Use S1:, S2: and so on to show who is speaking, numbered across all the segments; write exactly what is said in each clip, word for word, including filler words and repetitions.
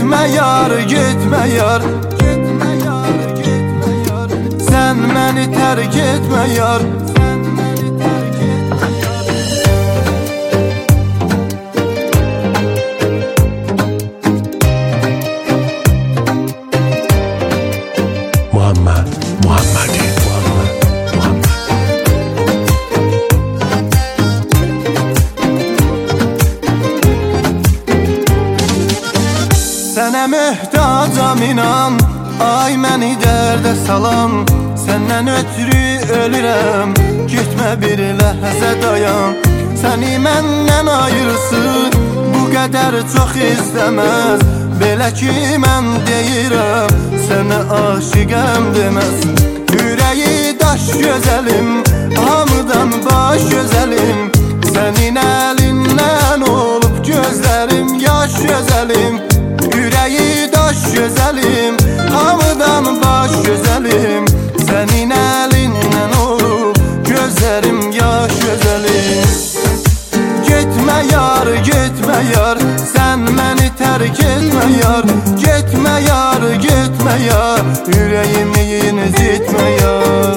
S1: Getmə yar, getmə yar, getmə yar, getmə yar. Sən məni tərk etmə yar, sən məni tərk etmə yar.
S2: Muhammed, Muhammedi, Muhammed, Muhammed.
S1: Sənə möhtacam inan, ay məni dərdə salan. Səndən ötürü ölürəm, getmə bir ləhzə dayan. Səni məndən ayırsın, bu qədər çox istəməz. Belə ki mən deyirəm, sənə aşiqəm deməz. Ürəyi daş gözəlim, hamıdan baş gözəlim. Sənin əlindən olub gözlərim yaş gözəlim. Ürəyi daş gözəlim, hamıdan baş gözəlim. Sənin əlindən olub gözlərim yaş gözəlim. Getmə yar, getmə yar, sən məni tərk etmə yar. Getmə yar, getmə yar, ürəyimi incitmə yar.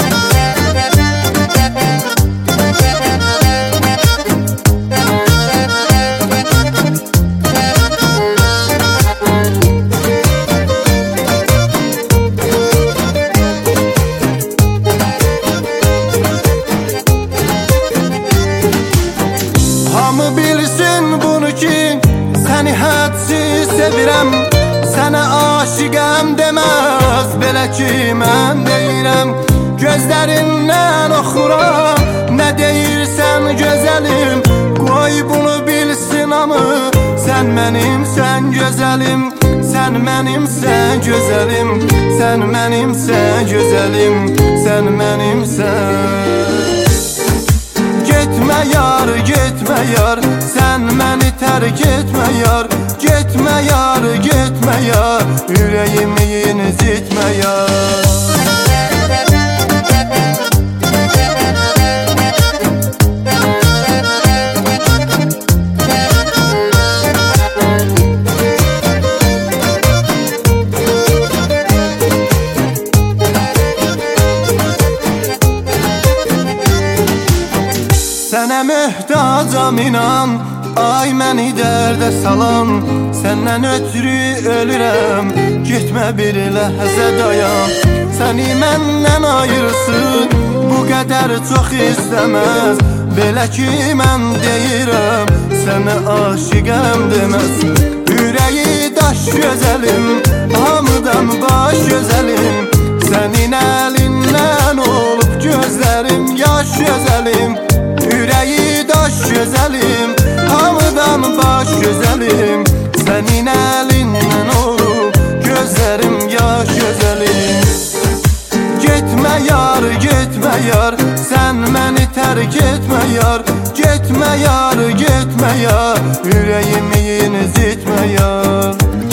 S1: Hamı bilsin bunu ki, səni hədsiz sevirəm. Sənə aşiqəm deməz, belə ki mən deyirəm. Gözlərindən oxuram, nə deyirsən gözəlim. Qoy bunu bilsin hamı, sən mənimsən gözəlim. Sən mənimsən gözəlim, sən mənimsən gözəlim, sən mənimsən. Getmə yar, getmə yar, sən məni tərk etmə yar. Getmə yar, getmə yar, ürəyimi incitmə yar. Sənə möhtacam inan, ay məni dərdə salan. Səndən ötürü ölürəm, getmə bir ləhzə dayan. Səni məndən ayırsın, bu qədər çox istəməz. Belə ki mən deyirəm, sənə aşiqəm deməz. Ürəyi daş gözəlim, hamıdan baş gözəlim. Sənin əlindən olub gözlərim yaş gözəlim. Ürəyi daş gözəlim, hamıdan baş gözəlim. Sənin əlindən olub gözlərim yaş gözəlim. Getmə yar, getmə yar, sən məni tərk etmə yar. Getmə yar, getmə yar, ürəyimi incitmə yar.